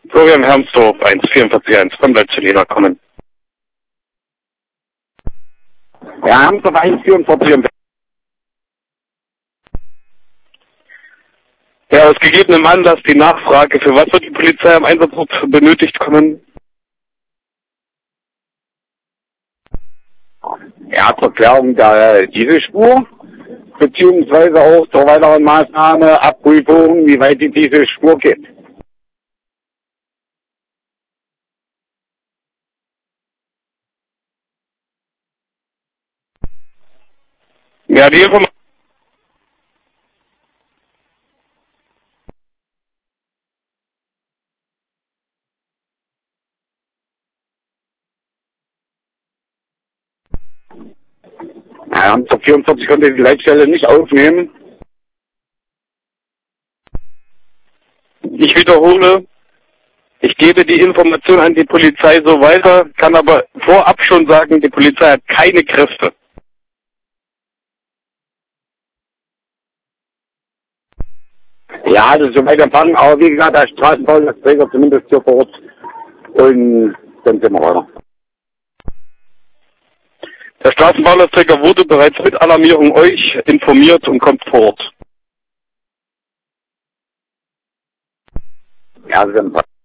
Florian Hermsdorf, 144.1, von Leipzig kommen. Ja, Hermsdorf 144. Ja, aus gegebenem Anlass die Nachfrage, für was wird die Polizei am Einsatzort benötigt kommen? Ja, zur Klärung der Dieselspur, beziehungsweise auch zur weiteren Maßnahme, Abprüfung, wie weit die Dieselspur geht. Ja, die Information. Ja, Hermsdorf 44 konnte die Leitstelle nicht aufnehmen. Ich wiederhole, ich gebe die Information an die Polizei so weiter, kann aber vorab schon sagen, die Polizei hat keine Kräfte. Ja, das ist soweit empfangen, aber wie gesagt, der Straßenbahnleistungsträger zumindest hier vor Ort. Und dann sind wir weiter. Der Straßenbahnleistungsträger wurde bereits mit Alarmierung euch informiert und kommt vor Ort. Ja, das sind wir.